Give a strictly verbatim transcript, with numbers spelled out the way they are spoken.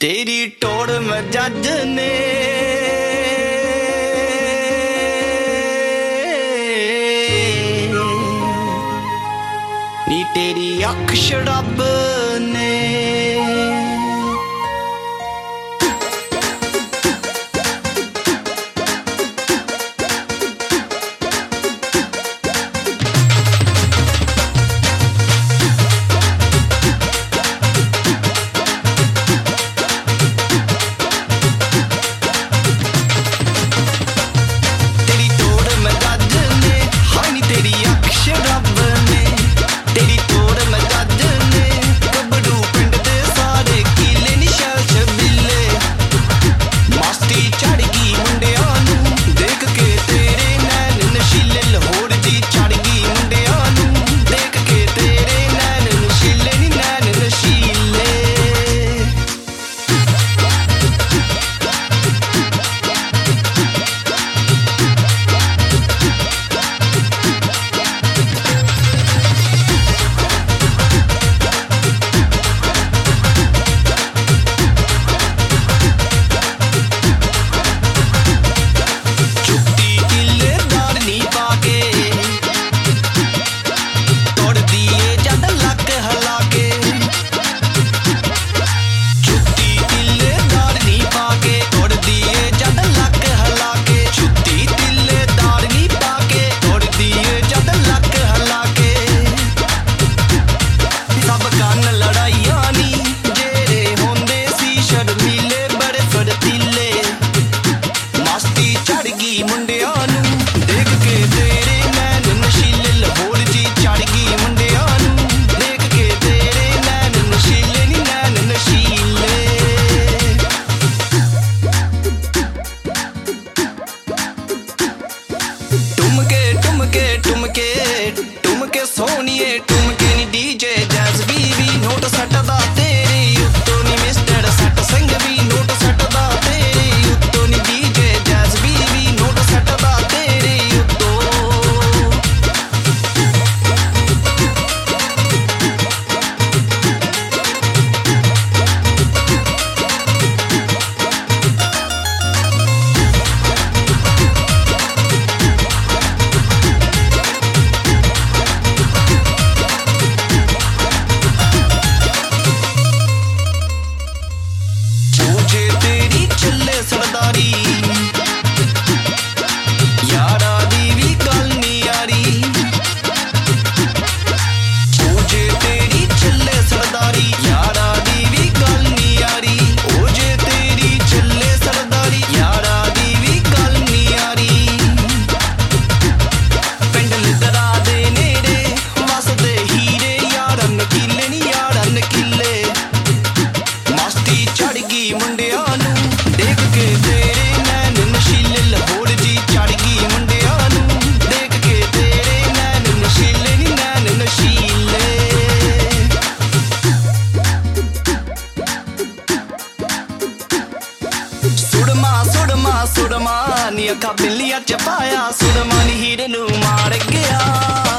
तेरी टोड़ में जज ने नी तेरी अख शराब ने टुमके सोनिए टुमके नी डीजे जैज बीवी नोट सटदा तेरे उत्तो नी मिस्टर सट संग भी नोट सटदा तेरे उत्तो नी डीजे जैज बीवी नोट सटदा तेरे उत्तो सरदारी यारा दी भी गल नी यारी ओजे तेरी चले सरदारी यारा दी भी गल नी यारी ओजे तेरी चले सरदारी यारा दी भी गल नी यारी पिंड लिदरा दे नेड़े वसदे हीरे यार नकीले नी यार नकीले मस्ती चढ़ गई मुंडिया नू देख के तेरे नैन नशीले लाहौर जी चढ़ गई मुंडिया नू देख के तेरे नैन नशीले नी नैन नशीले सुड़मा सुड़मा सुड़मा नी अखा बिल्लिया च पाया सुड़मा नी हीरे नू मार गया।